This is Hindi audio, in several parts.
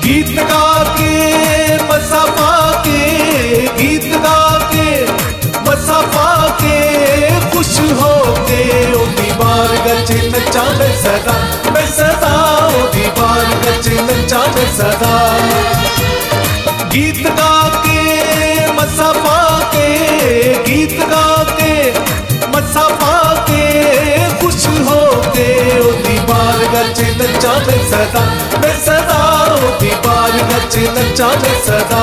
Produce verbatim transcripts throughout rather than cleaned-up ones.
गीत गा के मसा पा के, गीत गा के मसा पा के, खुश हो के ओदी बार गच नचा मैं सदा, मैं सदा ओदी बार गच नचा मैं सदा। गीत गा के मसा पा के, गीत गा के मसा पा के, खुश हो के ओदी बार गच नचा मैं सदा, मैं सदा ओदी बार गच नचा मैं सदा।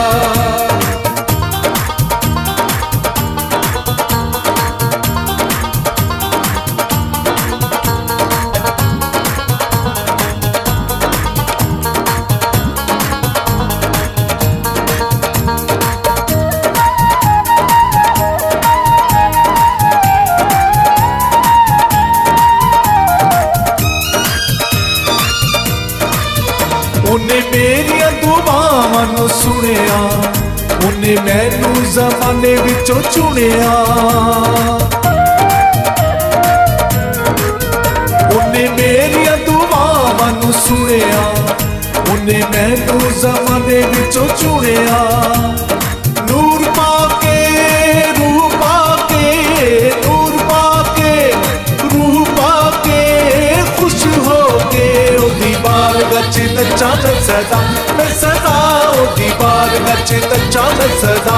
उन्हें मेरिया दुआवां नूं सुनिया, उन्हें मैनू ज़माने विचों चुनिया। उन्हें मेरिया दुआवां नूं सुनिया, उन्हें मैनू ज़माने विचों चुनिया। नूर पाके रूह पाके, नूर पाके रूह पाके, खुश हो के ओदी बार गच नचा मैं सदा, मैं सदा ओदी बार गच नचा मैं सदा।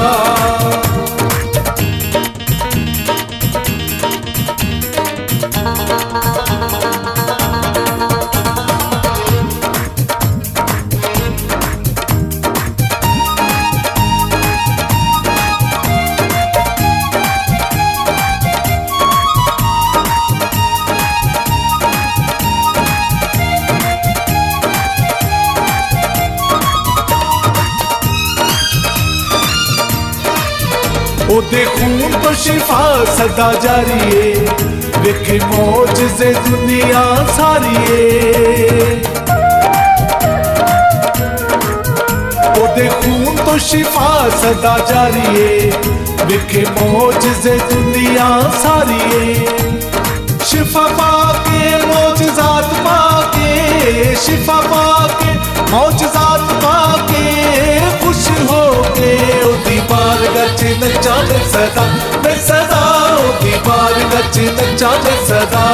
ओदे खून तो शिफा सदा जारी है, वेखे मौजज़े दुनिया सारी है। ओदे खून तो शिफा सदा जारी है, वेखे मौजज़े दुनिया सारी है। शिफा पाके मौजज़ात पाके, शिफा पाके मौजज़ात पाके, खुश हो के ओदी बार गच नचा मैं सदा, मैं सदा ओदी बार गच नचा मैं सदा।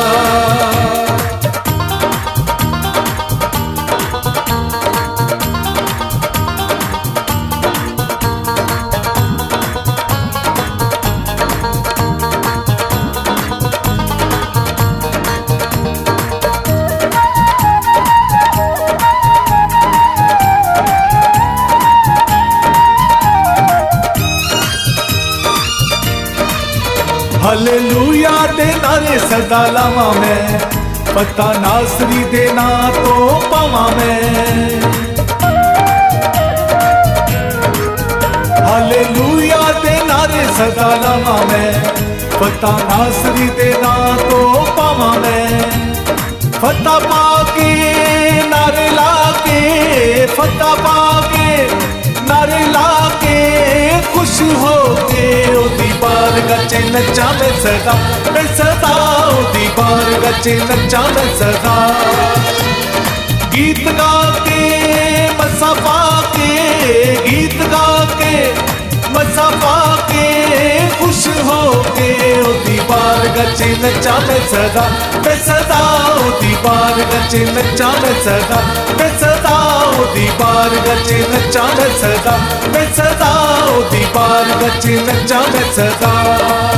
हालेलुया दे नारे सदा लावा मैं, पता नासरी दे ना तो पावा मैं। हालेलुया दे नारे सदा लावा मैं, पता नासरी दे ना तो पावा मैं। फता पाके नारे लाके, फता पाके नारे लाके, खुश हो के ओदी बार गच नचा मैं सदा, मैं सदा ओदी बार गच नचा मैं सदा। गीत गा के मसा पा के, गीत गा के मसा पा के, खुश हो के ओदी बार गच नचा मैं सदा, मैं सदा ओदी बार गच नचा मैं सदा, मैं सदा ओदी बार गच नचा मैं सदा, मैं सदा ओदी बार गच नचा मैं सदा।